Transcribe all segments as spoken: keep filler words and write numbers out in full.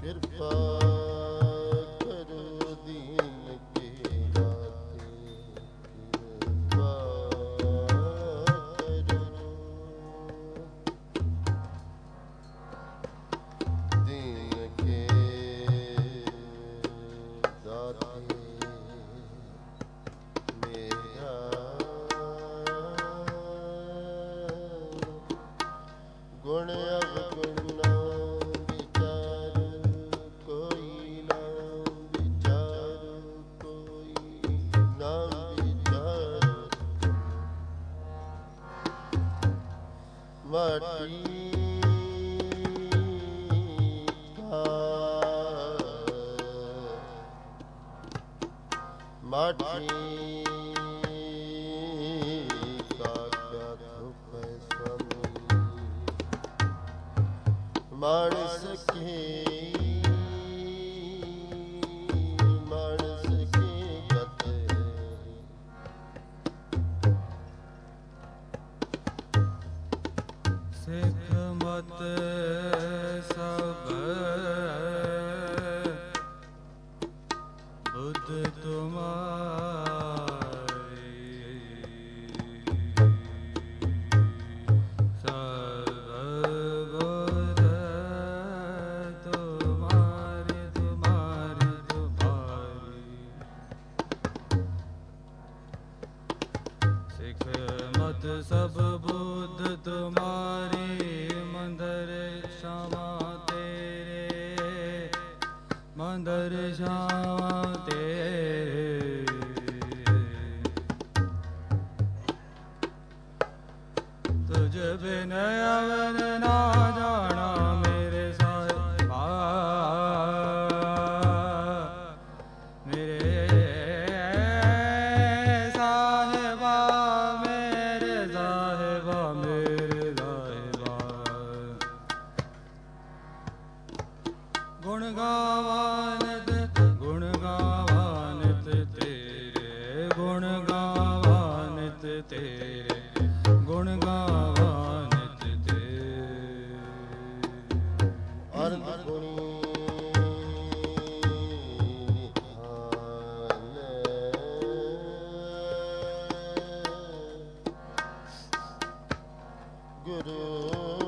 ਕਿਰਪਾ ਕਰੋ ਦੀਨ ਕੇ ਦਾਤੇ, ਕਿਰਪਾ ਕਰੋ ਦੀਨ ਕੇ ਦਾਤੇ, ਮੇਰਾ ਗੁਣ ਅਵਗੁਣ ਨਾ ਵਿਚਾਰ ਕੋਈ, ਨਾ ਵਿਚਾਰ ਕੋਈ, ਨਾ ਵਿਚਾਰ ਮਾਟੀ ਕਾ ਮਾਟੀ ਮਾਨਸ ਕੀ ਮਾਨਸ ਕੀ ਗਤ, ਸਿੱਖ ਮਤ ਸਭ ਬੁੱਧ ਤੁਮਾਰੇ, ਸਭ ਬੁੱਧ ਤੁਮਾਰੀ, ਮੰਦਰ ਸ਼ਾਵਾ ਤੇਰੇ, ਮੰਦਰ ਸ਼ਾਵਾ ਤੇਰੇ, ਤੁਝ ਬਿਨ ਅਵਨ ਨਾ ਜਾਣਾ ਮੇਰੇ ਸਾਹਿਬਾ, ਮੇਰੇ ਗੁਣ ਗਾਵਾ ਨਿਤ, ਗੁਣ ਗਾਵਾ ਨਿਤ ਤੇਰੇ, ਗੁਣ ਗਾਵਾ ਨਿਤ ਤੇਰੇ, ਗੁਣ ਗਾਵਾ ਨਿਤ ਤੇਰੇ। ਅਰਧ ਗੁਣੀ ਗੁਰੂ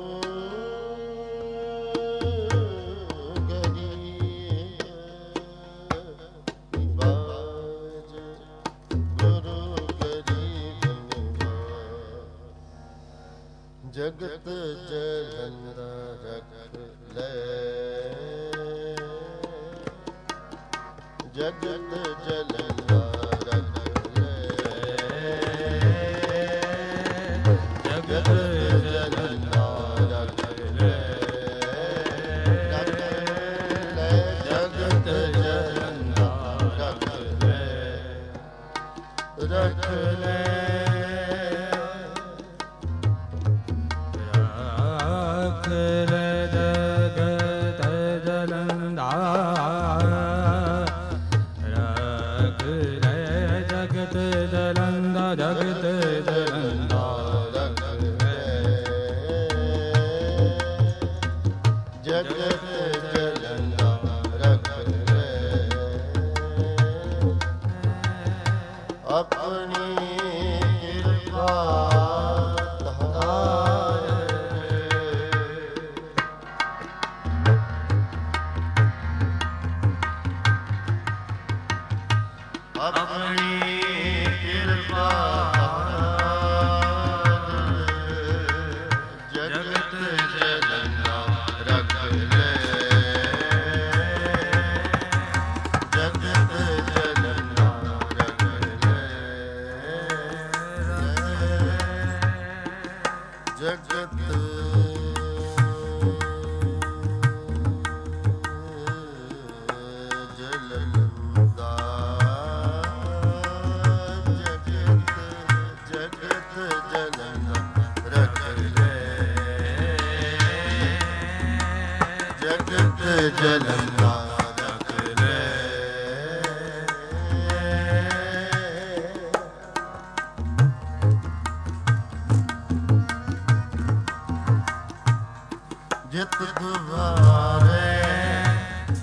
ਜਗਤ ਜਲੰਦਾ ਰਖ ਲੈ, ਜਗਤ ਜਲੰਦਾ ਰਖ ਲੈ, ਜਗਤ ਜਲੰਦਾ ਰਖ ਲੈ, ਜਗਤ ਜਲੰਦਾ ਰਖ ਲੈ, ਰਖ ਲੈ ਜਗਤ ਜਲੰਦਾ ਰਖ ਲੈ, ਜਗਤ ਜਲੰਦਾ ਰਖ ਲੈ, ਆਪਣੀ ਕਿਰਪਾ ਧਾਰ, ਆਪਣੀ ਕਿਰਪਾ ਜਗਤ ਜਲੰਦਾ ਰਖ ਲੈ, ਜਗਤ ਜਲੰਦਾ ਰਖ ਲੈ, ਜਗਤ ਜਲੰਦਾ ਰਖ ਲੈ, ਜਿਤ ਦੁਆਰੇ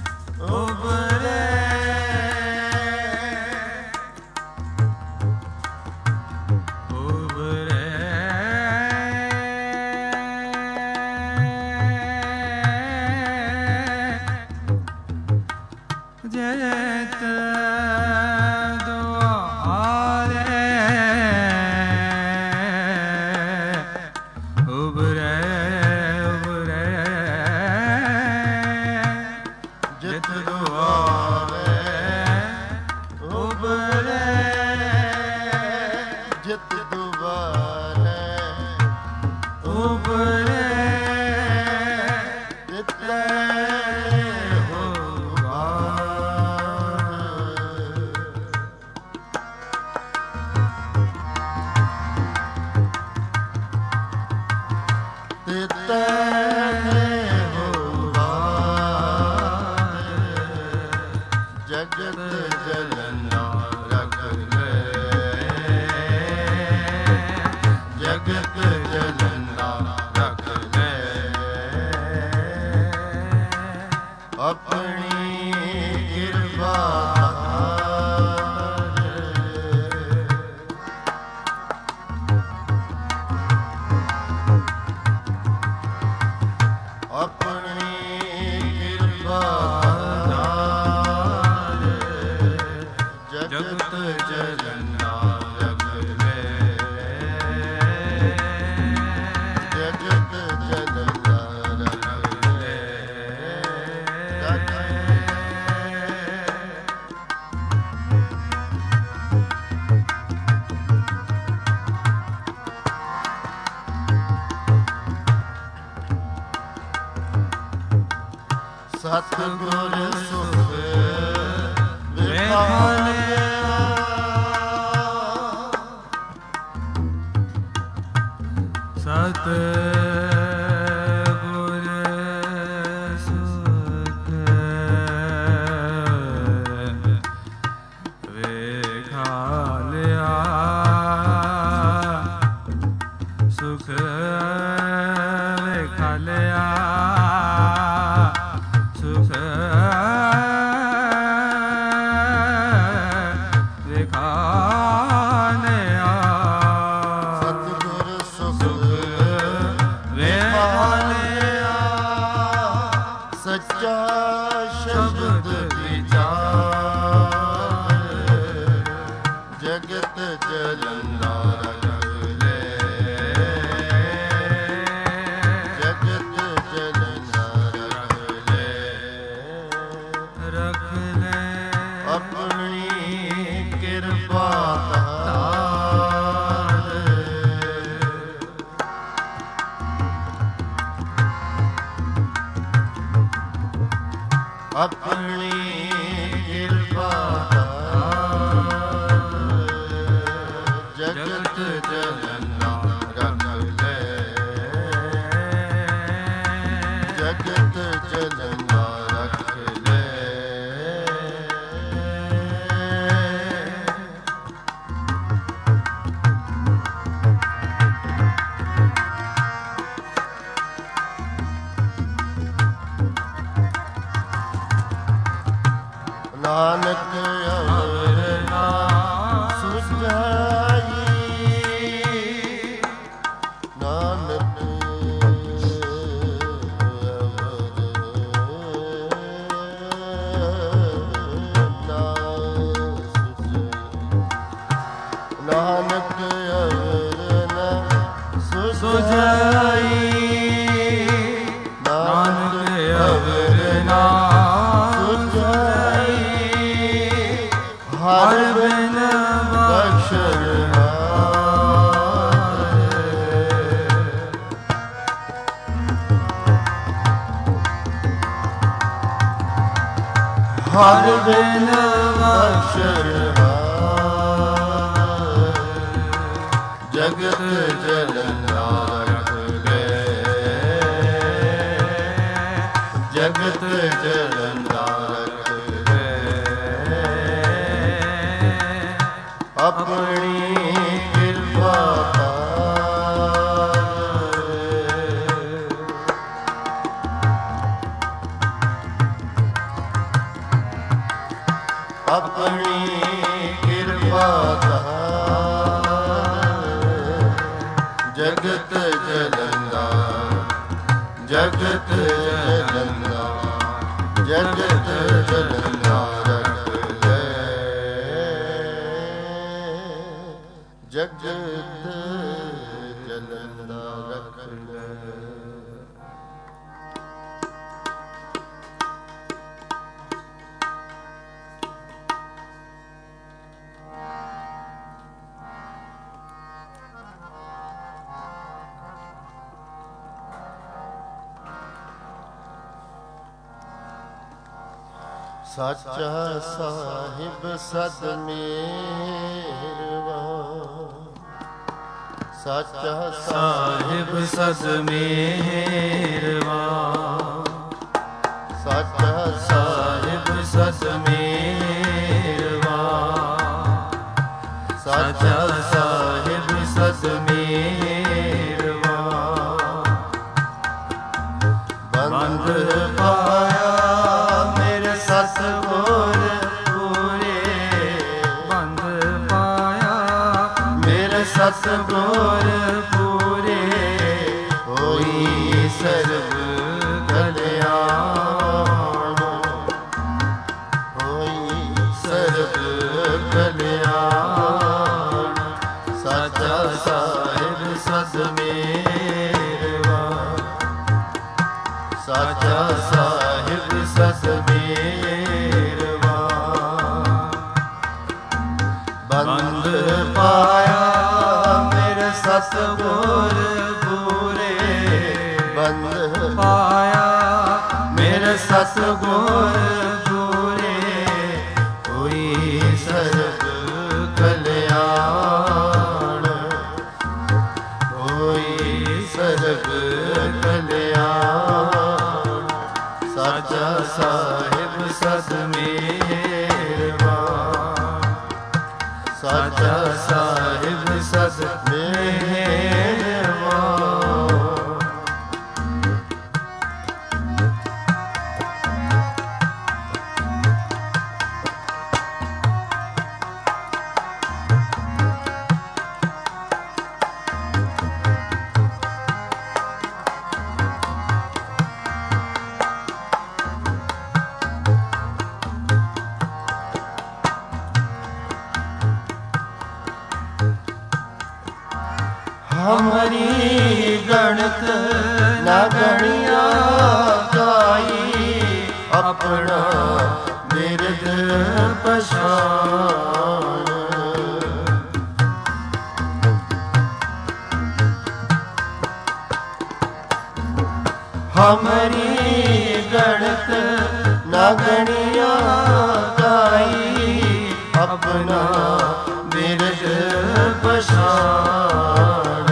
ਉਬਰੈ ਉਬਰੈ ਜਿਤ ਦੁਆਰੇ ਉਬਰੈ ਜਿਤ ਦੁਆਰੇ ਉਬਰੈ ਜਿਤੈ ਸਤਿਗੁਰ ਸੁਖ ਵਿਖਾਲਿਆ ਸਤਿਗੁਰ ਸੁਖ ਵਿਖਾਲਿਆ ਸੁਖ ਵਿਖਾਲਿਆ ਆਪਣੀ ਕਿਰਪਾ ਜਗਤ ਜਲਨਾ ਰੱਖ ਲੈ ਜਗਤ ਜਲਨਾ ਰੱਖ ਲੈ ਨਾਨਕ ਅਵਰ ਨਾ ਸੁਝਾਈ ਨਾਨਕ ਨਾਨਕ ਅਵਰ ਨਾ ਸੁਝਾਈ ਨਾਨਕ ਅਵਰ ਨਾ ਹਰ ਬਿਨ ਬਖਸ਼ਣ ਹਰ ਬਿਨ ਬਖਸ਼ਣ ਜਗਤ ਜਲਨਾ ਰੱਖ ਲੈ ਜਗਤ ਜਲਨਾ ਰੱਖ ਲੈ ਆਪਣੀ ਕਿਰਪਾ ਆਪਣੀ ਕਿਰਪਾ ਜਗਤ ਜਲੰਦਾ ਜਗਤ ਜਲੰਦਾ ਜਗਤ ਜਲੰਦਾ ਰੱਖ ਲੈ ਜਗਤ ਜਲੰਦਾ ਰੱਖ ਲੈ ਸਾਚਾ ਸਾਹਿਬ ਸਦ ਮੇਹਰਬਾਨ, ਸਾਚਾ ਸਾਹਿਬ ਸਦ ਮੇਹਰਬਾਨ, ਸਾਚਾ ਸਾਹਿਬ ਸਦ ਮੇਹਰਬਾਨ, ਸਾਚਾ ਸਾਹਿਬ ਸਦ ਮੇਹਰਬਾਨ। ਬੰਦ ਪਾਇਆ ਮੇਰੇ ਸਤਿਗੁਰ ਪੂਰੇ, ਬੰਦ ਪਾਇਆ ਮੇਰੇ ਸਤਿਗੁਰ ਪੂਰੇ, ਹੋਈ ਸਰਬ ਕਲਿਆਣ, ਹੋਈ ਸਰਬ ਕਲਿਆਣ। ਸਾਚਾ ਸਾਹਿਬ ਸਦ ਮੇਹਰਬਾਨ, ਸਾਚਾ ਸਾਹਿਬ ਸਦ ਮੇਹਰਬਾਨ। ਬੰਦ ਪਾਇਆ ਮੇਰੇ ਸਤਿਗੁਰ ਪੂਰੇ, ਬੰਦ ਪਾਇਆ ਮੇਰੇ ਸਤਿਗੁਰ ਪੂਰੇ, ਹੋਈ ਸਰਬ ਕਲਿਆਣ, ਹੋਈ ਸਰਬ ਕਲਿਆਣ। ਸਾਚਾ ਸਾਹਿਬ ਸਦ ਮੇਹਰਬਾਨ, ਸਾਚਾ ਸਾਹਿਬ ਸਦ ਮੇਹਰਬਾਨ। हमारी गणत न गणिया गाई, अपना बिरद पछान। हमारी गणत न गणिया गाई, अपना बिरद पछान।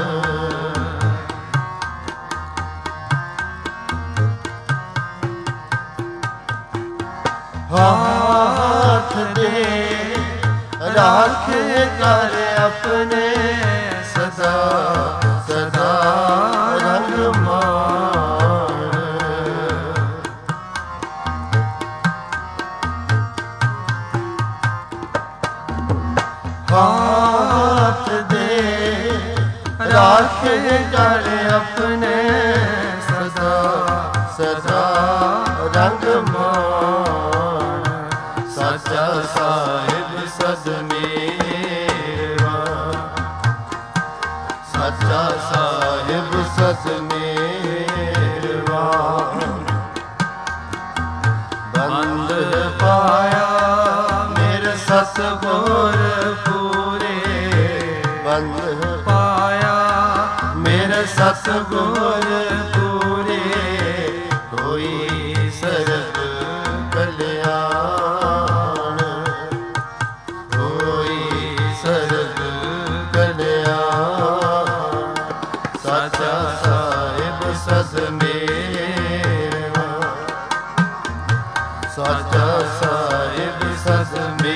हाथ दे राखे कर अपने, सदा सदा रंग मान। हाथ दे राखे कर अपने, सदा सदा रंग मान। साचा साहिब सद मेहरबान, साचा साहिब सद मेहरबान। बंद पाया मेरे सतगुर पूरे, बंद पाया मेरे सतगुर पूरे, होई सरब कल्याण, होई सरब कल्याण। साचा साहिब सद मेहरबान, साचा साहिब सद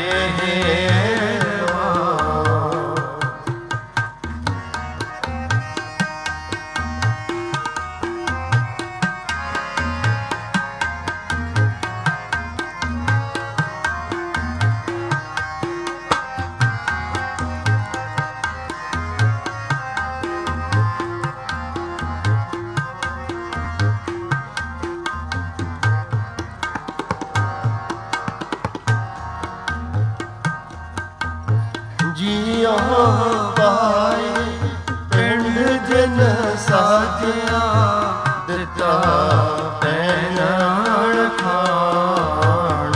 मेहरबान। जियो पाए पिंड जिन साजिया, दिता पैनान खान।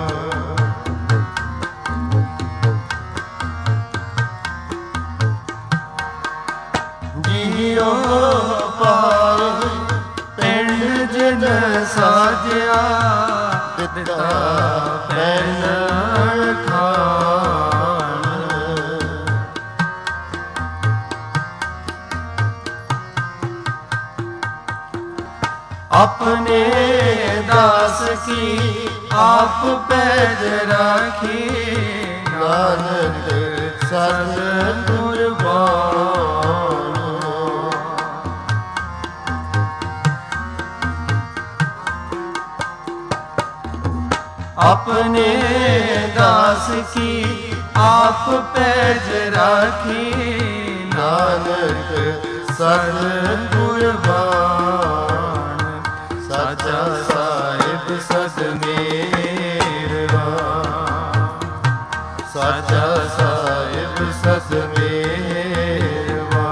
जियो पाए पिंड जिन साजिया, ਦਿੱਤਾ ਪਹਿਨਣ ਖਾਣ। अपने दास की आप पैज राखी, नानक सत कुर्बान। अपने दास की आप पैज राखी, नानक सत कुर्बान। साचा साहिब सत मेरवा, साचा साहिब सत मेरवा।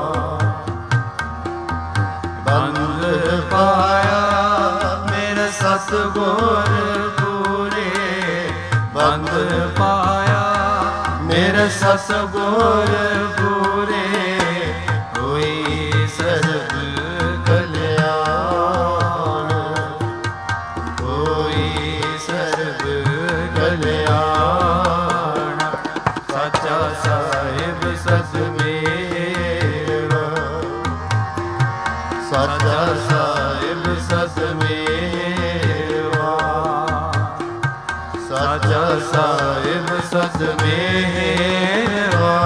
बंद पाया मेरा सतगुर पूरे, बंद पाया मेरा सतगुर पूरे। होई सर्ब कल्याण, होई सर्ब कल्याण। साचा साहिब सत मेरवा, साचा साहिब सत मेरवा, साचा साहिब सत मेरवा।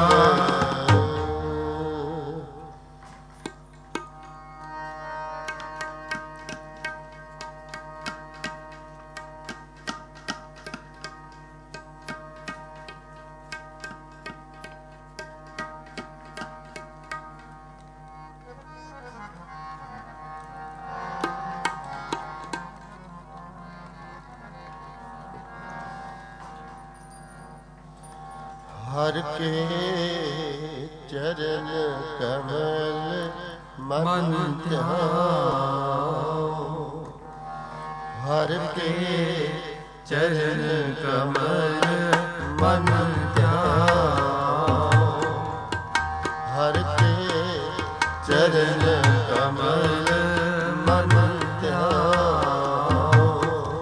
हर के चरण कमल मन ध्याओ, हर के चरण कमल मन ध्याओ, हर के चरण कमल मन ध्याओ।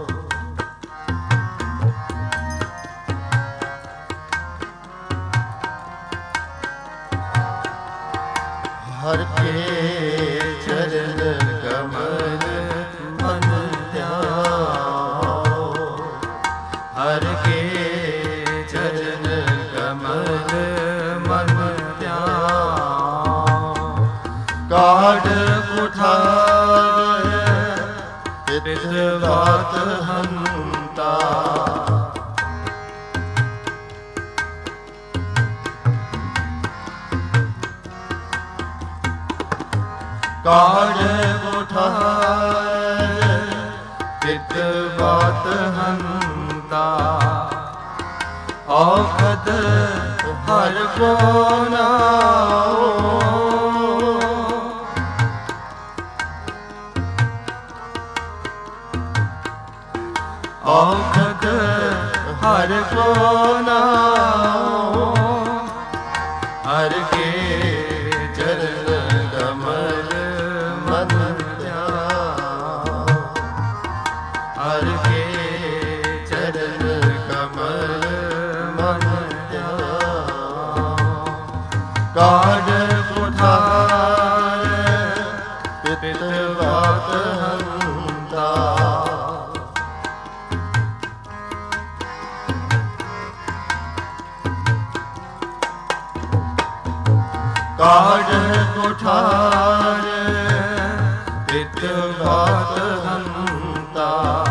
हर के चरण कमल मन ध्याओ, हर के चरण कमल मन ध्याओ। काढ़ कुठार तित बात हंता, काढ़ कुठार तित बात हंता। औखद हर को नाओ, औखद हर को नाओ। हर के चरण कमल मन ध्याओ, हर के चरण कमल मन ध्याओ। काढ़ कुठार तित बात हंता, काढ़ कुठार तित बात हंता।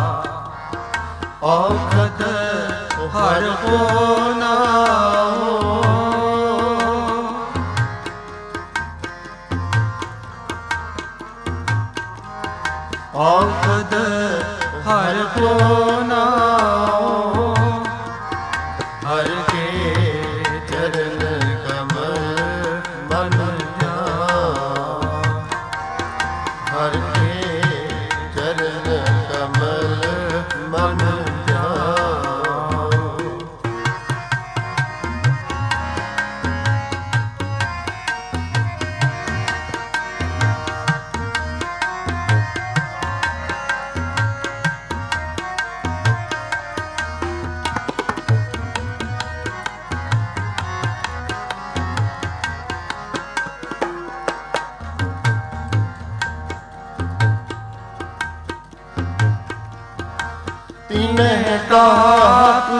औखद हर को नाओ, औखद हर को नाओ। हर के चरण कमल मन ध्याओ, हर के चरण कमल मन ध्याओ। तिन्ह ताप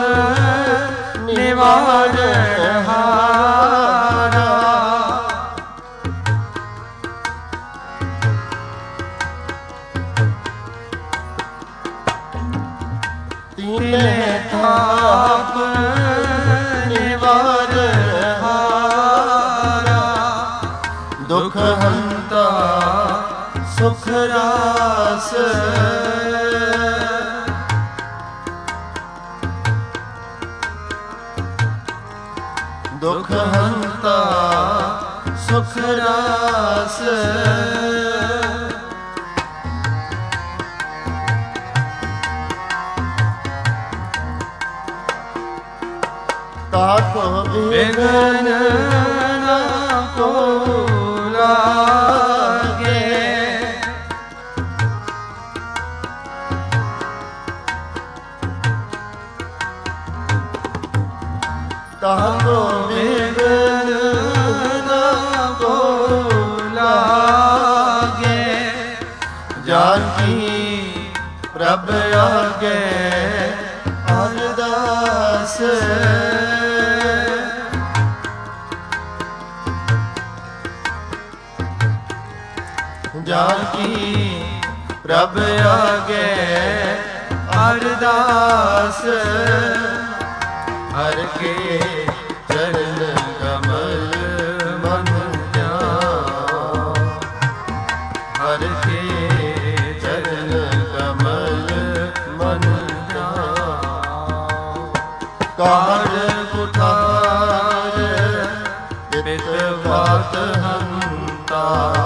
निवारण हारा। तिन्ह ताप निवारण हारा। दुख हंता सुख रास। दुख हंता सुख रास। ताको विघ्न न को लागे। ताको विघ्न न को लागे। जानकी प्रभ आगे अरदास। जानकी प्रभ आगे अरदास। हर के चरण कमल मन ध्यान। हर के चरण कमल मन ध्यान। कार कुठार पित वात हंता।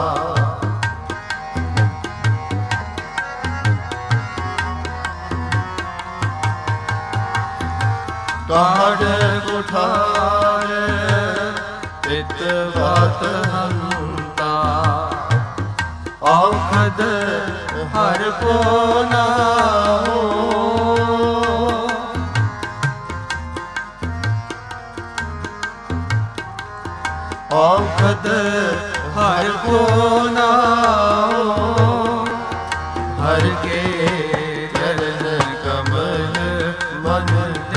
काढ़ कुठार पित वात हंता। औखद हर को नाहो। औखद हर को नाहो। हर के चरण कमल मन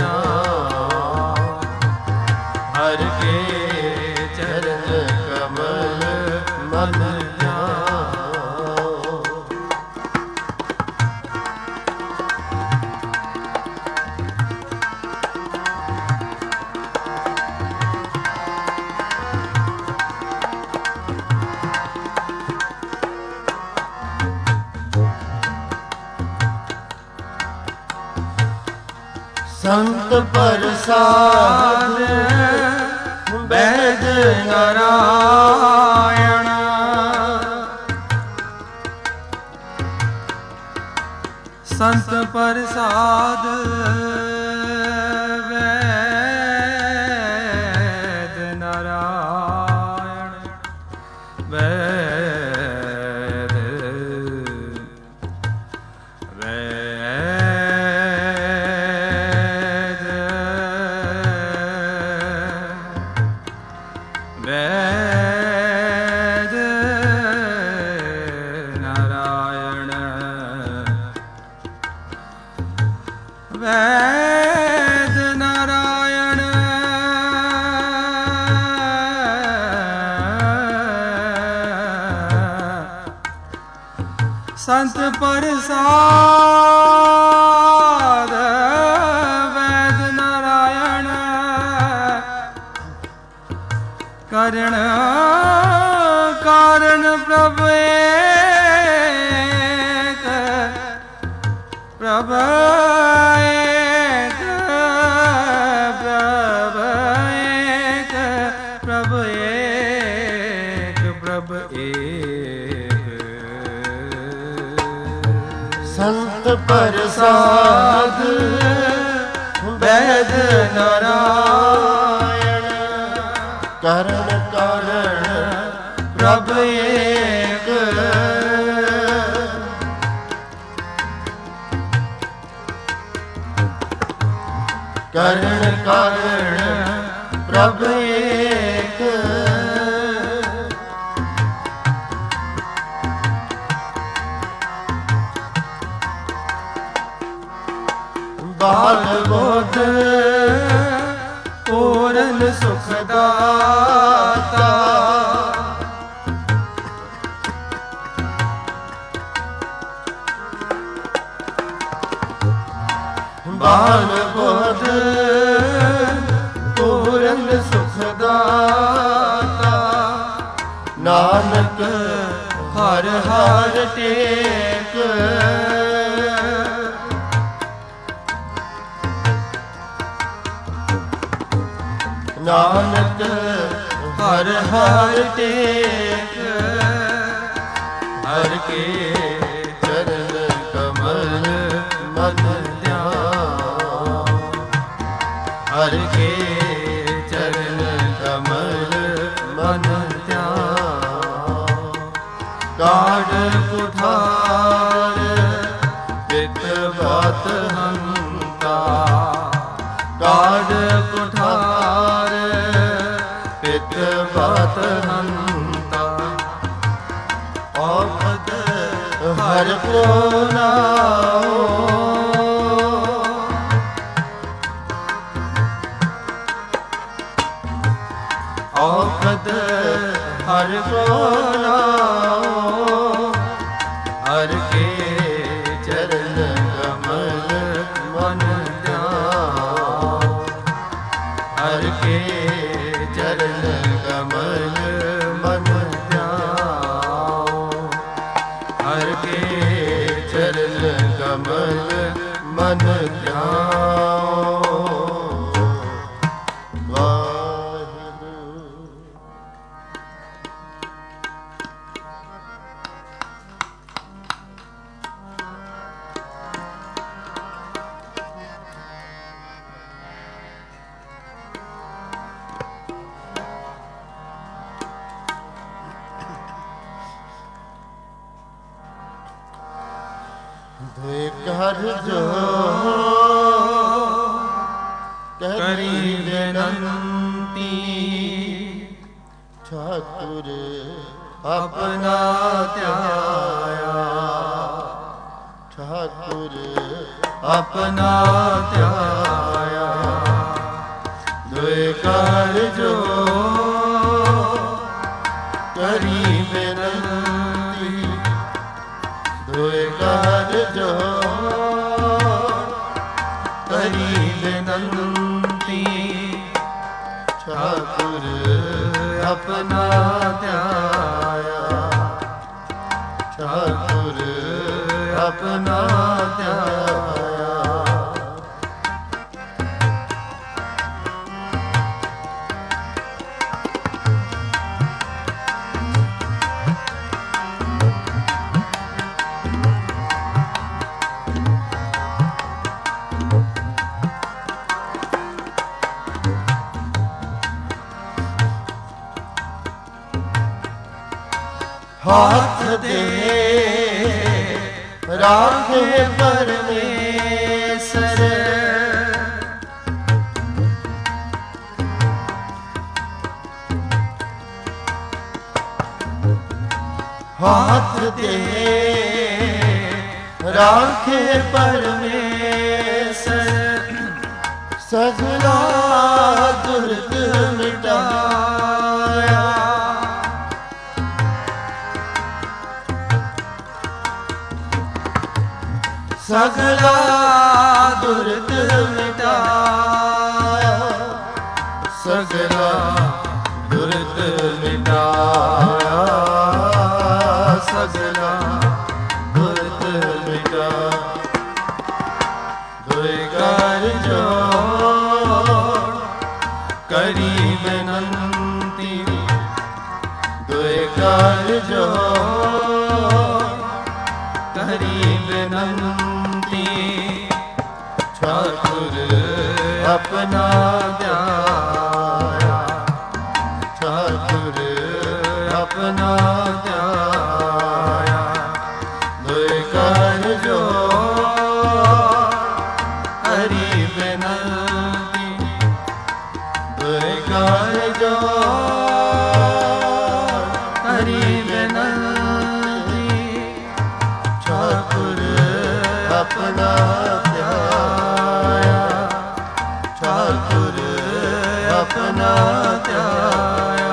हर के चरण कमल मन ध्यान। संत प्रसाद वैद नारायण। संत प्रसाद वैद नारायण। वैद वैद वैद नारायण। वैद नारायण। संत प्रसाद वैद नारायण। करण कारण प्रभ एक। प्रभ एक। प्रभ एक। प्रभ एक। प्रभ एक। संत प्रसाद वैद नारायण। करण कारण प्रभ एक। करण कारण प्रभ एक। ਬਾਲ ਬੁੱਧ ਪੂਰਨ ਸੁਖ ਦਾਤਾ। ਬਾਲ ਬੁੱਧ ਪੂਰਨ ਸੁਖ ਦਾਤਾ। ਨਾਨਕ ਹਰ ਹਰ ਟੇਕ ਨਾਨਕ ਹਰ ਹਰ ਟੇਕ। ਹਰ ਕੇ ਚਰਨ ਕਮਲ ਮਨ ਧਿਆਨ। ਹਰ ਕੇ ਚਰਨ ਕਮਲ ਮਨ ਧਿਆਨ। ਕਾਢ ਕੁਠਾਰ ਪਿਤ ਬਾਤ ਹੰਤਾ। ਕਾਢ ਕੁਠਾਰ ਪਿਤ ਬਾਤ ਹੰਤਾ। ਔਖਦ ਹਰ ਕੋ ਨਾਉ। ਔਖਦ ਹਰ ਕੋ ਨਾਉ। ਹਰ ਕੇ ਚਰਨ ਕਮਲ ਮਨ ਧਿਆਨ। ਹਰ ਕੇ ਚਰਨ ਕਮਲ ਮਨ ਧਿਆਨ। ਹਰ ਕੇ ਚਰਨ ਕਮਲ ਮਨ ਧਿਆਨ। ਵਾਹਿਗੁਰੂ। ਦੇ ਕਰ ਜੋ ਕਰੀ ਬੇਨੰਤੀ। ਠਾਕੁਰ ਆਪਣਾ ਧਿਆਇਆ। ਠਾਕੁਰ ਆਪਣਾ ਧਿਆਇਆ। ਦੇ ਕਰ ਜੋ ਕਰੀ ਬੇਨੰਤੀ। ਦੁਇ ਕਰ ਜੋ ਕਰੀ ਬੇਨੰਤੀ। ਠਾਕੁਰ ਆਪਣਾ ਧਿਆਇਆ। ਠਾਕੁਰ ਆਪਣਾ ਧਿਆਇਆ। ਹਾਥ ਦੇ ਰਾਖੇ ਪਰਮੇਸ਼ਰ। ਹਾਥ ਦੇ ਰਾਖੇ ਪਰਮੇਸ਼ਰ। ਸਗਲਾ ਦੁਰਗ ਮਿਟਾਇਆ। ਸਗਲਾ ਦੁਰਗ ਮਿਟਾਇਆ। ਸਗਲਾ ਦੁਰਗ ਮਿਟਾਇਆ। ਸਗਲਾ ਦੁਰਗ ਮਿਟਾਇਆ। ਦੁਇ ਕਰ ਜੋ ਕਰੀ ਬੇਨੰਤੀ। ਦੁਇ ਕਰ ਜੋ ਕਰੀ ਬੇਨੰਤੀ। ਠਾਕੁਰ ਆਪਣਾ ਧਿਆਇਆ। ਠਾਕੁਰ ਆਪਣਾ ਧਿਆਇਆ। ਦੁਇ ਕਰ ਜੋ ਕਰੀ ਬੇਨੰਤੀ। ਦੁਇ ਕਰ ਜੋ ਕਰੀ ਬੇਨੰਤੀ। ਠਾਕੁਰ ਆਪਣਾ ਧਿਆਇਆ। ਆਪਣਾ ਧਿਆਇਆ।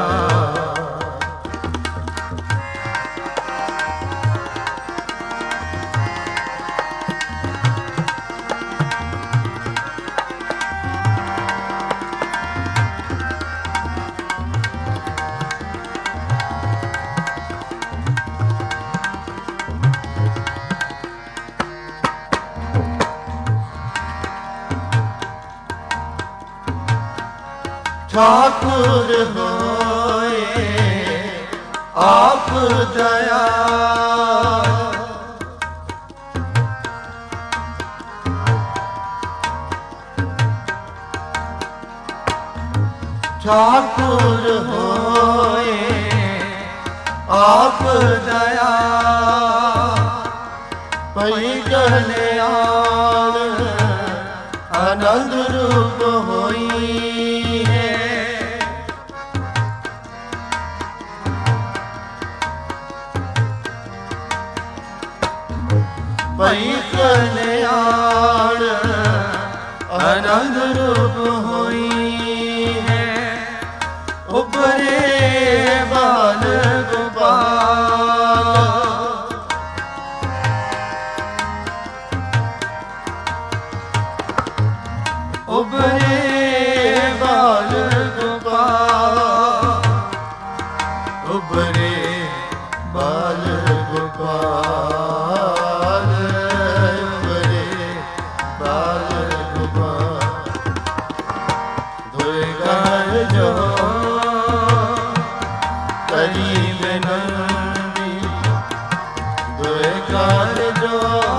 ठाकुर होए आप दया, ठाकुर होए आप दया, पई कल्याण आनंद रूप होई है। पई कल्याण आनंद रूप होई है। उबरे बाल गोपाल, उबरे बाल गोपाल, उबरे बाल गोपाल, उबरे बाल गोपाल। दुर्गा जो करी विनती, दुर्गा जो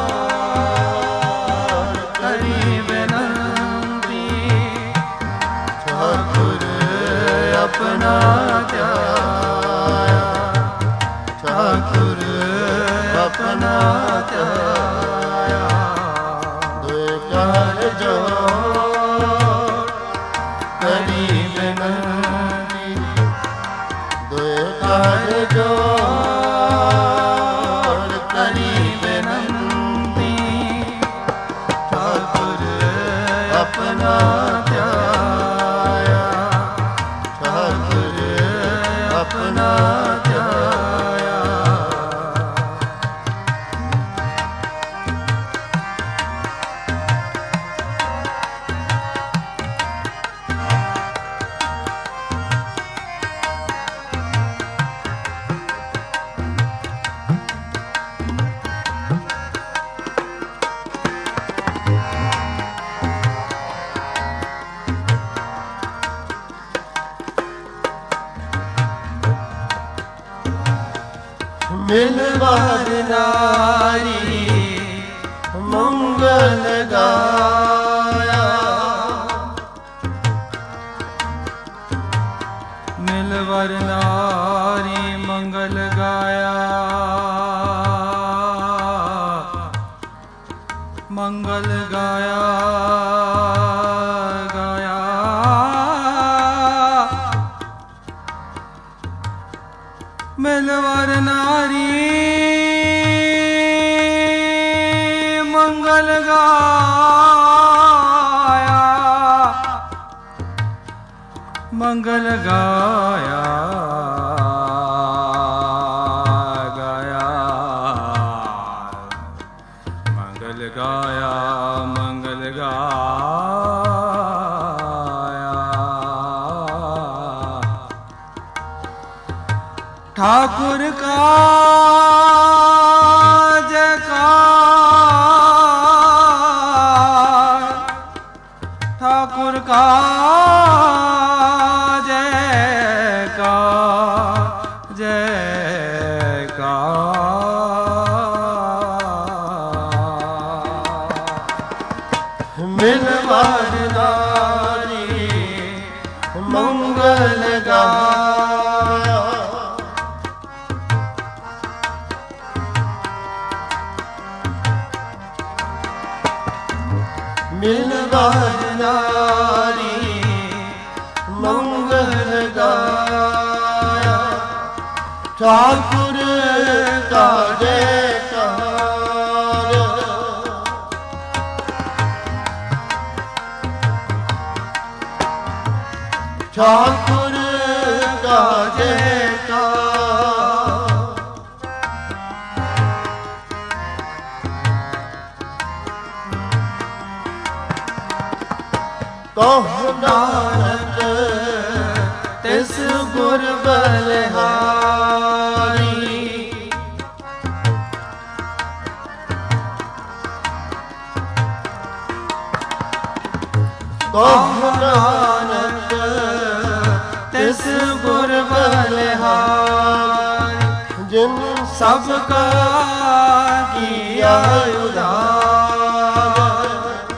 करी विनती, ठाकुर अपना ध्याया। ठाकुर अपना ध्याया। दुर्गा जो करी विनती, दुर्गा जो करी विनती, ठाकुर अपना ध्याया। ठाकुर अपना ध्याया। मिलवार नारी मंगल गाया, मिलवर नारी मंगल गाया। मंगल गाया गाया, मिलवर नारी मंगल गाया। मंगल गाया गाया, मंगल गाया मंगल गाया। ठाकुर का जयकार, ठाकुर का जयकार जयकार। मिलवार नारी मंगल गाया, मिलवार नारी मंगल गाया। ठाकुर का जयकार, ठाकुर का जयकार। कहो नानक तिस गुर बलिहारी। कहो नानक तिस गुर बलिहारी। जिन सबका किया उधार।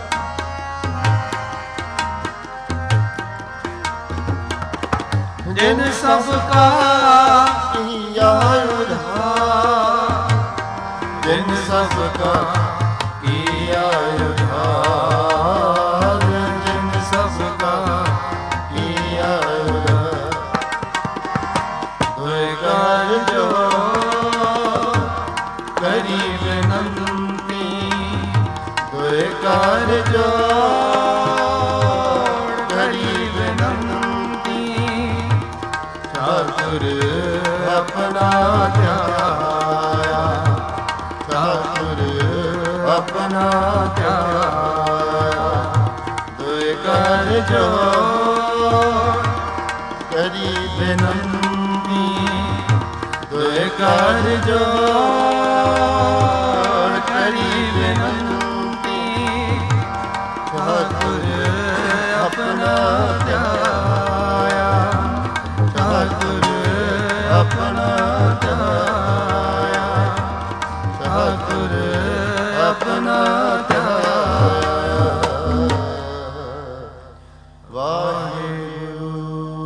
जिन सबका किया उधार। जिन सबका किया उधार। जिन सबका किया उधार। दुए कर जो करी विनंती। दुए कर जो ठाकुर अपना ध्याया। ठाकुर अपना ध्याया। दुए कर जो करी विनंती। दुए कर जो करी विनंती। ठाकुर अपना ध्याया। ठाकुर अपना ध्याया। ठाकुर अपना ध्याया। वाहेगुरु।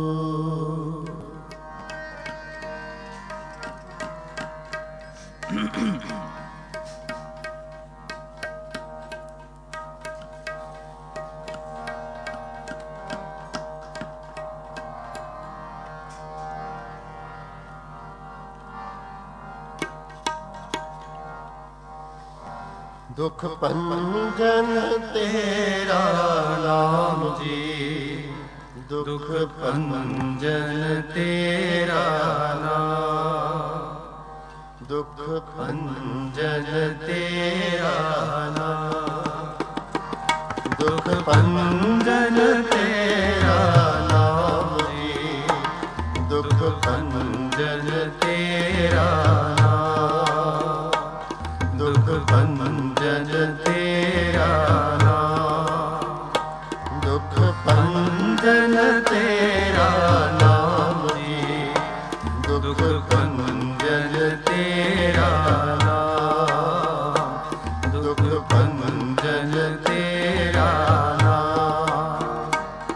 दुख भंजन तेरा नाम जी। दुख भंजन तेरा नाम। दुख भंजन तेरा नाम। दुख भंजन तेरा नाम जी। दुख भंजन तेरा नाम। दुख भंजन तेरा नाम। दुख भंजन तेरा नाम जी। दुख भंजन तेरा नाम। दुख भंजन तेरा नाम।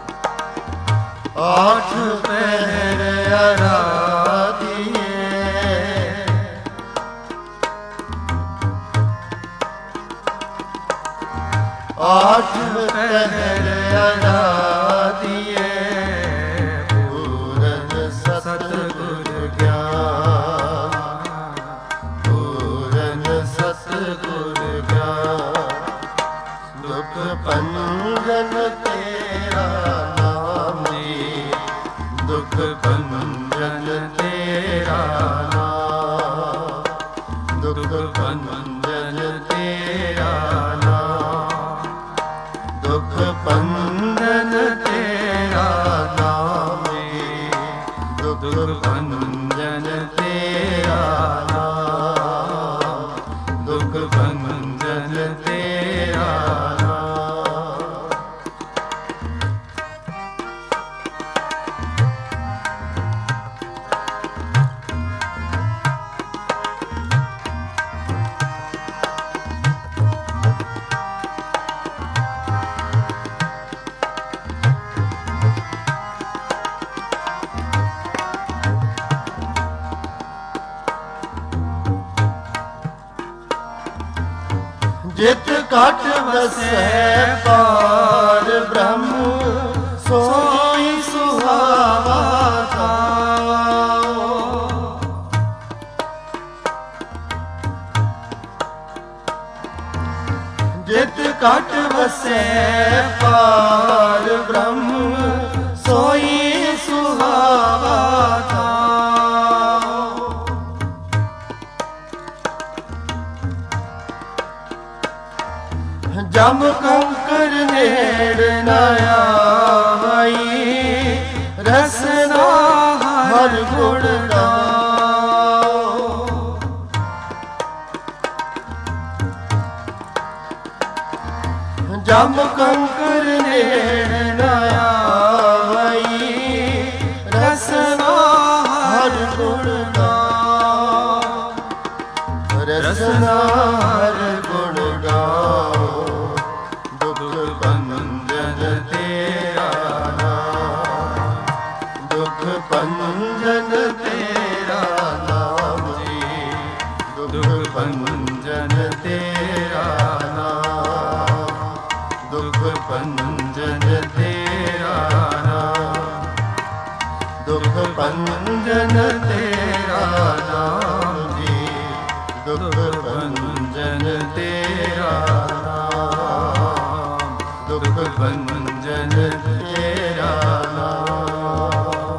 आठ पहर आराधिए। आठ पहर आराधिए। पूरन सतगुर ज्ञान। पूरन सतगुर ज्ञान। दुख भंजन तेरा नाम जी। दुख भंजन तेरा नाम। दुख भंजन तेरा नाम। दुख भंजन तेरा नाम जी। दुख भंजन तेरा नाम। दुख भंजन तेरा नाम। जित घट बसै पार ब्रह्म। सोई सुहावा थाओ। जित घट बसै पार ब्रह्म। सोई ਜਮ ਕੰਕਰ ਨੇੜ ਨ ਆਈ, ਰਸਨਾ ਹਰ ਗੁਣ ਗਾਓ। ਜਮ ਕੰਕਰ ਨੇੜ ਨ ਆਈ, ਰਸਨਾ ਹਰ ਗੁਣ ਗਾਓ। ਰਸਨਾ ਹਰ ਗੁਣ ਗਾਓ, ਦੁਖ ਭੰਜਨ ਤੇਰਾ ਨਾਮ, ਦੁਖ ਭੰਜਨ ਤੇਰਾ ਨਾਮ ਜੀ, ਦੁਖ ਭੰਜਨ ਤੇਰਾ ਨਾਮ, ਦੁਖ ਭੰਜਨ ਤੇਰਾ ਨਾਮ, ਦੁਖ ਭੰਜਨ ਤੇਰਾ ਨਾਮ ਜੀ, ਦੁਖ ਭੰਜਨ ਤੇਰਾ ਨਾਮ, ਦੁਖ ਭੰਜਨ ਤੇਰਾ ਨਾਮ।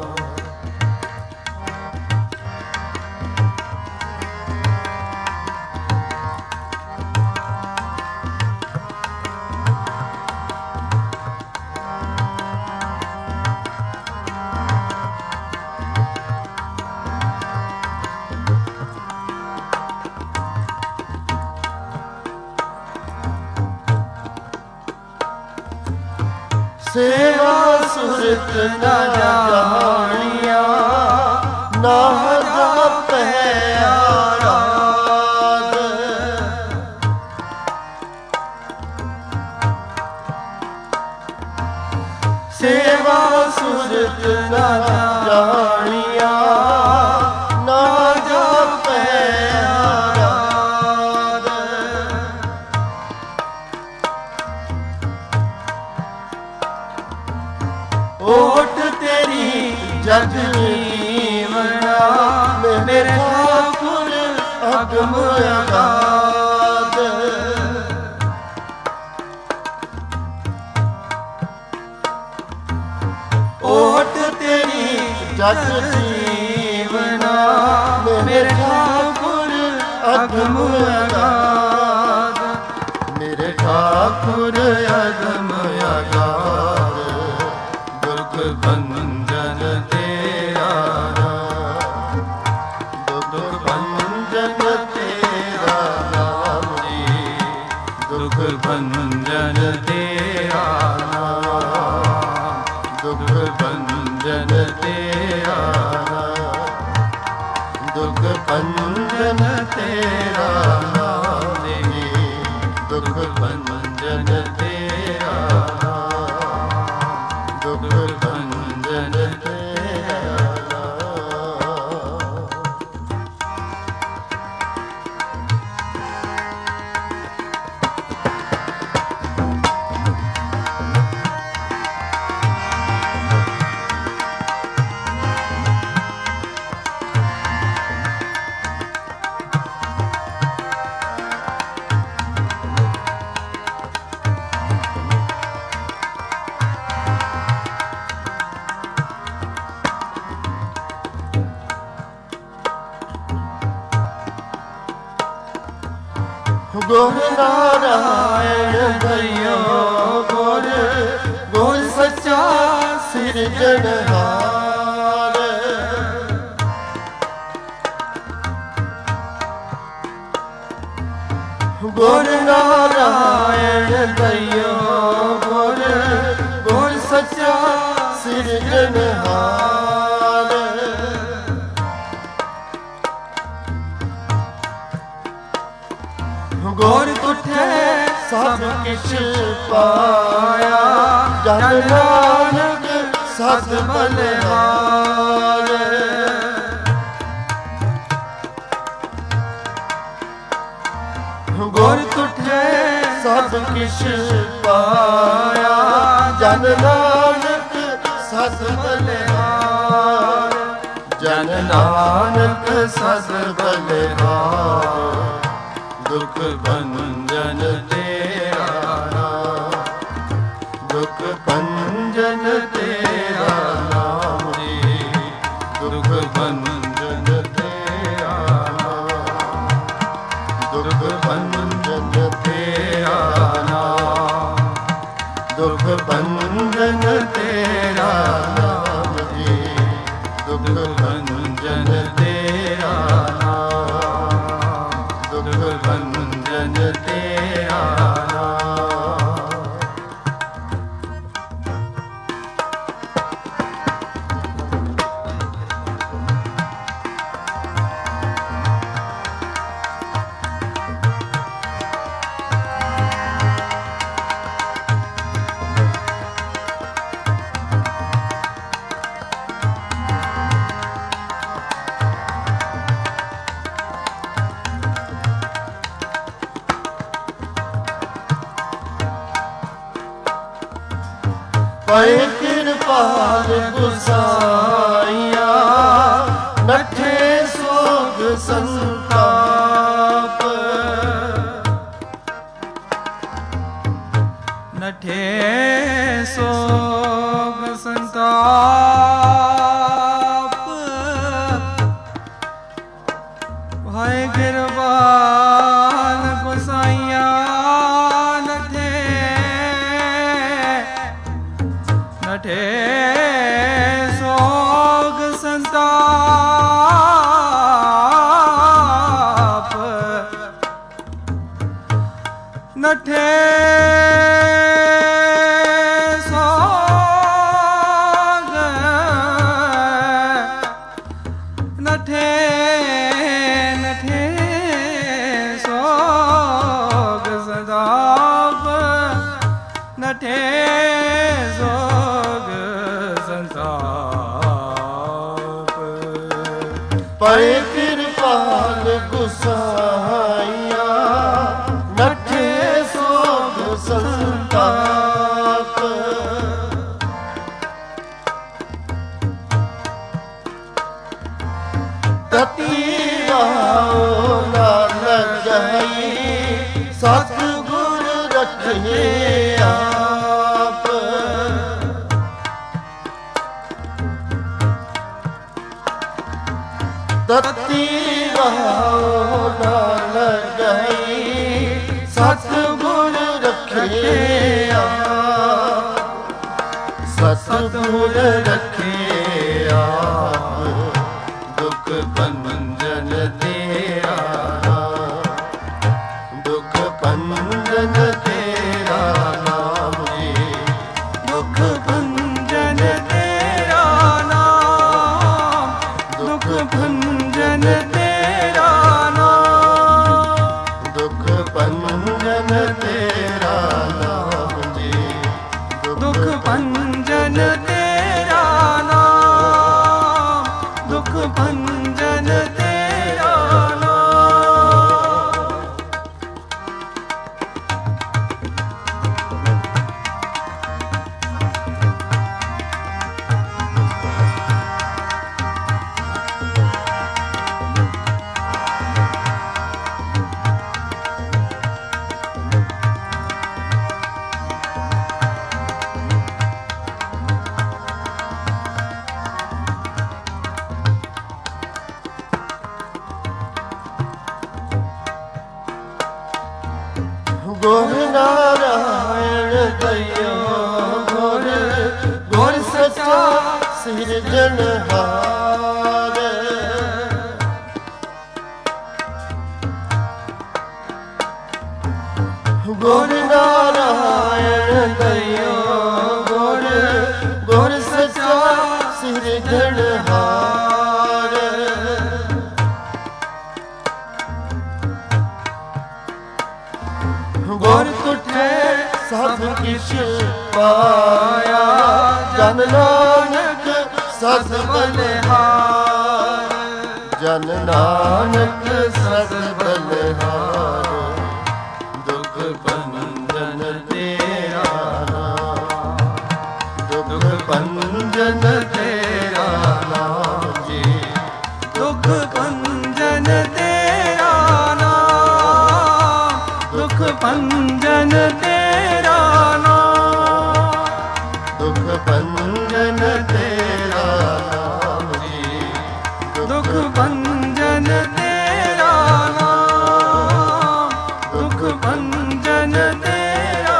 ਸੇਵਾ ਸੁਰਤ ਨ ਜਾਣਿਆ, ਨਾਮ ਜਪੈ ਆਰਾਧ। ਸੇਵਾ ਸੁਰਤ ਨ ਜਾਣਿਆ, ਨਾਮ ਜਪੈ ਆਰਾਧ। ਓਟ ਤੇਰੀ ਜਗ ਜੀਵਨਾ, ਮੇਰੇ ਠਾਕੁਰ ਅਗਮ ਅਗਾਧ। ਓਟ ਤੇਰੀ ਜਗ ਜੀਵਨਾ, ਮੇਰੇ ਠਾਕੁਰ ਅਗਮ ਅਗਾਧ। ਮੇਰੇ ਠਾਕੁਰ ਅਗਮ ਅਗਾਧ, ਦੁਖ ਭੰਜਨ ਤੇਰਾ ਨਾਮ, ਦੁਖ ਭੰਜਨ ਤੇਰਾ ਨਾਮ ਜੀ, ਦੁਖ ਭੰਜਨ ਤੇਰਾ ਨਾਮ, ਦੁਖ ਭੰਜਨ ਤੇਰਾ ਨਾਮ, ਦੁਖ ਭੰਜਨ ਤੇਰਾ ਨਾਮ ਜੀ, ਦੁਖ ਭੰਜਨ ਤੇਰਾ ਨਾਮ, ਦੁਖ ਭੰਜਨ ਤੇਰਾ ਨਾਮ। ਗੁਰ ਨਾਰਾਇਣ ਦਇਓ ਗੁਰ, ਗੁਰ ਸੱਚਾ ਸਿਰਜਣਹਾਰ। ਗੁਰ ਨਾਰਾਇਣ ਦਇਓ ਗੁਰ, ਗੁਰ ਸੱਚਾ ਸਿਰਜਣਹਾਰ। ਗੁਰ ਤੁਠੇ ਸਭ ਕਿਛ ਪਾਇਆ, ਜਨ ਨਾਨਕ ਸਤ ਬਲਿਹਾਰ। ਗੁਰ ਤੁਠੇ ਸਭ ਕਿਛ ਪਾਇਆ, ਜਨ ਨਾਨਕ ਸਤ ਬਲਿਹਾਰ। ਜਨ ਨਾਨਕ ਸਤ ਬਲਿਹਾਰ, ਦੁਖ ਭੰਜਨ ਤੇਰਾ ਨਾਮ, ਦੁਖ ਭੰਜਨ ਤੇਰਾ ਨਾਮ ਜੀ, ਦੁਖ ਭੰਜਨ ਤੇਰਾ ਨਾਮ, ਦੁਖ ਭੰਜਨ ਤੇਰਾ ਨਾਮ, ਪਏ ਕਿਰਪਾਲ ਗੁਸਾਈਆ, ਨਠੇ ਸੋਗ ਸੰਤਾਪ। ਨਠੇ ਸੋਗ ਸੰਤਾਪ, ਭਾਏ ਕਿਰਪਾਲ ਗੁਸਾਈਆ, ਨਠੇ ਨਠੇ ਸੋਗ ਸੰਤਾਪ, ਨਠੇ ਨਠੇ ਸੋਗ ਸੰਤਾਪ। ਪਏ ਕਿਰਪਾਲ ਗੁਸਾਈਆ, ਨਠੇ ਸੋਗ ਸੰਤਾਪ। ਤਤੀ ਵਾਓ ਨਾਲ ਗਈ, ਸਤਿਗੁਰ ਰੱਖੇ ਆਪ। ਤਤੀ ਵਾਓ ਨਾਲ ਗਈ, ਸਤਿਗੁਰ ਰੱਖੇ ਆਪ। ਸਤਿਗੁਰ ਰੱਖੇ ਆਪ, ਦੁਖ ਭੰਜਨ ਤੇਰਾ ਨਾਮ, ਦੁਖ ਭੰਜਨ ਤੇਰਾ ਨਾਮ ਜੀ, ਦੁਖ ਭੰਜਨ ਤੇਰਾ ਨਾਮ, ਦੁਖ ਭੰਜਨ ਤੇਰਾ ਨਾਮ, ਦੁਖ ਭੰਜਨ ਤੇਰਾ ਨਾਮ ਜੀ, ਦੁਖ ਭੰਜਨ ਤੇਰਾ ਨਾਮ, ਦੁਖ ਭੰਜਨ ਤੇਰਾ ਨਾਮ। ਗੁਰ ਨਾਰਾਇਣ ਦਇਓ ਗੁਰ, ਗੁਰ ਸਚਾ ਸਿਰਜਣਹਾਰ। ਗੁਰ ਨਾਰਾਇਣ ਦਇਓ ਗੁਰ, ਗੁਰ ਸਚਾ ਸਿਰਜਣਹਾਰ। ਗੁਰ ਤੁਠੇ ਸਭ ਕਿਛ ਪਾਇਆ, ਜਨ ਨਾਨਕ ਸਦ ਬਲਿਹਾਰ। ਜਨ ਨਾਨਕ ਸਦ ਬਲਿਹਾਰ, ਦੁਖ ਭੰਜਨ ਤੇਰਾ ਨਾਮ, ਦੁਖ ਭੰਜਨ ਤੇਰਾ ਨਾਮ ਜੀ, ਦੁਖ ਭੰਜਨ ਤੇਰਾ ਨਾਮ, ਦੁਖ ਭੰਜਨ ਤੇਰਾ ਨਾਮ, ਦੁਖ ਭੰਜਨ ਤੇਰਾ ਨਾਮ ਜੀ, ਦੁਖ ਭੰਜਨ ਤੇਰਾ ਨਾਮ, ਦੁਖ ਭੰਜਨ ਤੇਰਾ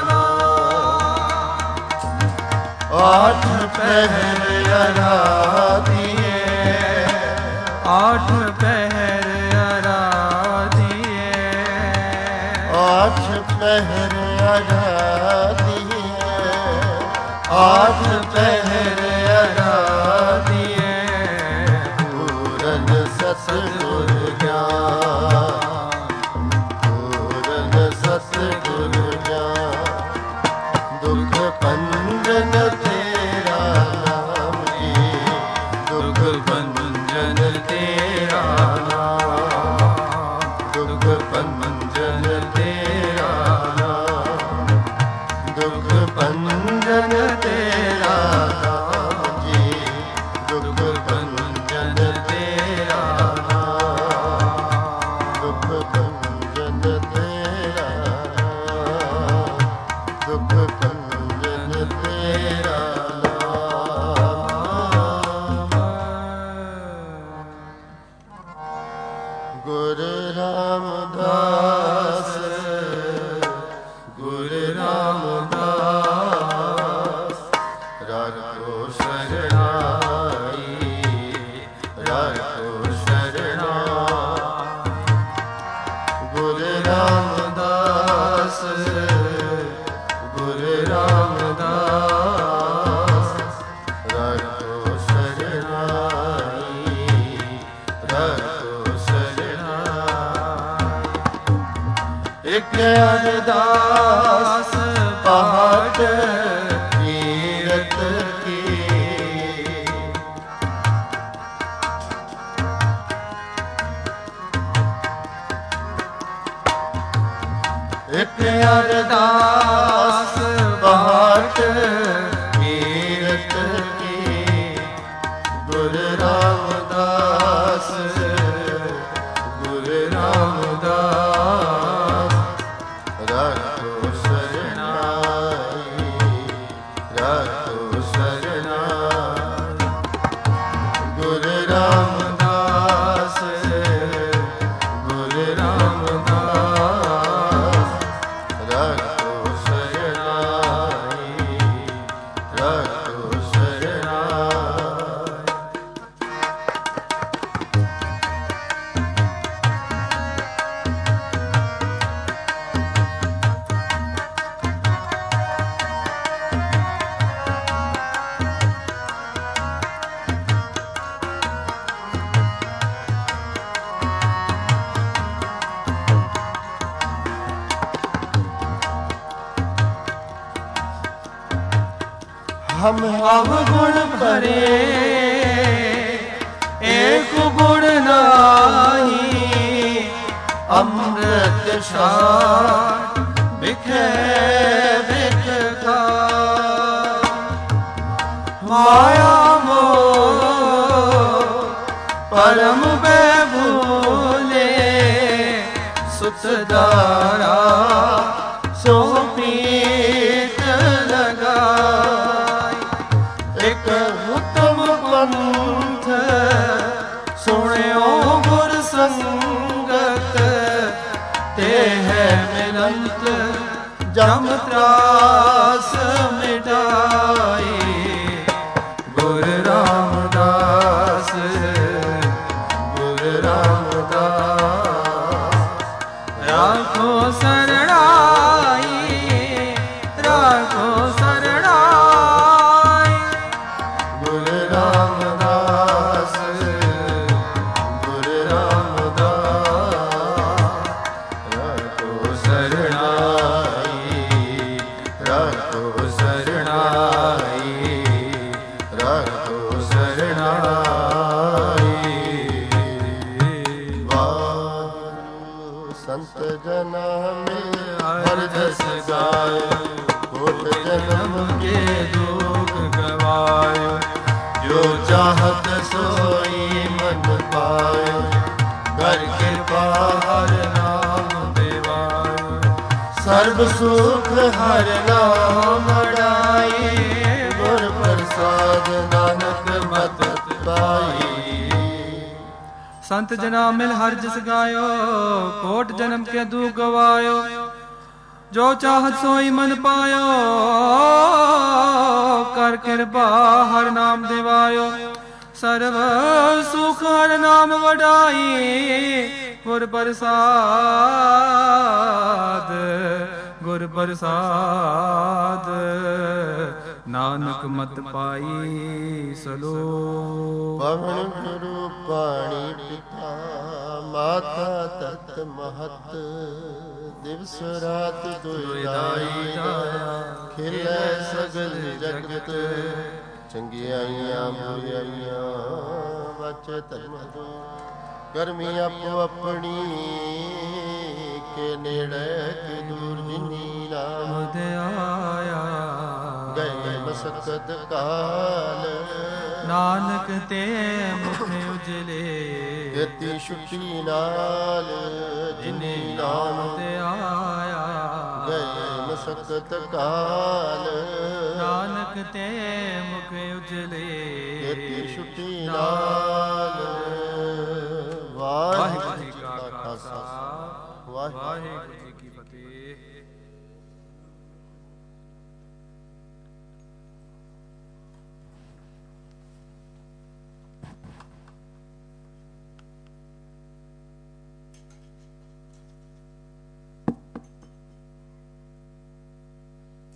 ਨਾਮ। ਆਠ ਪਹਿਰ ਅਰਾਧੀਏ, ਆਠ ਪਹਿਰ ਅਰਾਧੀਏ, ਆਠ ਪਹਿਰ ਅਰਾਧੀਏ, ਆਠ ਪਹਿਰ ਅਰਾਧੀਏ। ਪੂਰਨ ਸਤਿਗੁਰ ਗਿਆਨ, ਪੂਰਨ ਸਤਿਗੁਰ ਗਿਆਨ। ਦੁਖ ਭੰਜਨ ਤੇਰਾ ਨਾਮ ਜੀ, ਦੁਖ ਭੰਜਨ ਤੇਰਾ ਨਾਮ, ਦੁਖ ਭੰਜਨ ਤੇਰਾ ਨਾਮ, ਦੁਖ ਭੰਜਨ ਤੇਰਾ ਰਾਮਦਾਸ ਗੁਰੂ ਰਾਮਦਾਸ ਰੱਖੋ ਸਰਨਾਈ ਰੱਖੋ ਸਰਨਾਈ। ਇੱਕ ਅਰਦਾਸ ਪਾਠ ਕੀਰਤ ਕੀ ਇੱਕ ਅਰਦਾਸ ਪਾਠ ਕੀਰਤ ਕੀ ਗੁਰੂ ਰਾਮਦਾਸ ਗੁਰੂ ਰਾਮਦਾਸ ਰੱਖੋ ਸਰਨਾਈ ਰੱਖੋ ਸਰਨਾਈ। ਗੁਰੂ ਰਾਮਦਾਸ ਗੁਰੂ ਰਾਮਦਾਸ ਰੱਖੋ ਸਰਨਾਈ ਰੱਖੋ ਸਰਨਾਈ। हम ਅਵ ਗੁਣ ਭਰੇ ਏਕ ਗੁਣ ਨਾਹੀ ਅੰਮ੍ਰਿਤ ਸਾਰ ਵਿਖੇ ਵਿਖ ਖਾਰ। ਮਾਇਆ ਮੋਹ ਪਰਮ ਬੈ ਭੂਲੇ ਸੁਤ ਦਾਰਾ ਸੋ ਪੀਤ ਲਗਾਈ। ਇੱਕ ਉਤਮ ਪੰਥ ਸੁਣਿਓ ਗੁਰ ਸੰਗਤ ਤੇ ਹੈ ਮਿਲੰਤ ਜਮ ਤਰਾਸ ਮਿਟਾਈ। ਗੁਰ ਰਾਮਦਾਸ ਗੁਰ ਰਾਮਦਾਸ ਰਾਖੋ ਸਰਣਾਈ ਰਾਖੋ ਸਰਣਾਈ। ਗੁਰੂ ਰਾਮਦਾਸ ਗੁਰੂ ਰਾਮਦਾਸ ਰੱਖੋ ਸਰਣਾਈ ਰੱਖੋ ਸਰਣਾਈ ਰੱਖੋ ਸਰਣਾਈ। ਵਾਹਿਗੁਰੂ ਸੰਤ ਜਨਾਂ ਮਿਲ ਹਰਿ ਜਸ ਗਾਇ ਕੋਟ ਜਨਮ ਕੇ ਦੁਖ ਗਵਾਇਓ ਜੋ ਚਾਹਤ ਸੋਈ ਮਨ ਪਾਇਓ ਕਰ ਕਿਰਪਾ ਹਰ ਨਾਮ ਦੇਵਾਇਓ। ਸਰਬ ਸੁਖ ਹਰ ਨਾਮ ਵਡਾਈ ਗੁਰ ਪ੍ਰਸਾਦ ਨਾਨਕ ਮਤ ਪਾਈ। ਸੰਤ ਜਨਾ ਮਿਲ ਹਰ ਜਸ ਗਾਇਓ ਕੋਟ ਜਨਮ ਕੇ ਦੁਖ ਗਵਾਇਓ ਜੋ ਚਾਹਤ ਸੋਈ ਮਨ ਪਾਇਓ ਕਰ ਕਿਰਪਾ ਹਰ ਨਾਮ ਦੇਵਾਇਓ। ਸਰਬ ਸੁਖ ਹਰ ਨਾਮ ਵਡਾਈ ਗੁਰ ਪ੍ਰਸਾਦ ਗੁਰ ਪ੍ਰਸਾਦ ਨਾਨਕ ਮਤ ਪਾਈ ਸਲੋ। ਪਵਨ ਗੁਰੂ ਪਾਣੀ ਪਿਤਾ ਮਾਤਾ ਤਤ ਮਹਤ ਦਿਵਸ ਰਾਤ ਦੁਇਦਾਈ ਖਿਲੇ ਸਗਲ ਜਗਤ ਚੰਗਿਆਈਆਂ ਬੁਰਾਈਆਂ ਵਾਚੇ ਧਰਮ ਦੋ ਕਰਮੀ ਆਪੋ ਆਪਣੀ ਕੇ ਨੇੜੇ ਕਿ ਦੂਰ ਜਿਨੀ ਨਾਮ ਤੇ ਆਇਆ ਗਏ ਮਸਕਤ ਕਾਲ ਨਾਨਕ ਤੇ ਮੁਖ ਉਜਲੇ ਗਤੀ ਛੁੱਟੀ ਨਾਲ ਜਿਨੀ ਨਾਮ ਤੇ ਆਇਆ ਗਏ ਮਸਕਤ ਕਾਲ ਨਾਨਕ ਤੇ ਮੁਖ ਉਜਲੇ ਗਤੀ ਛੁੱਟੀ ਨਾਲ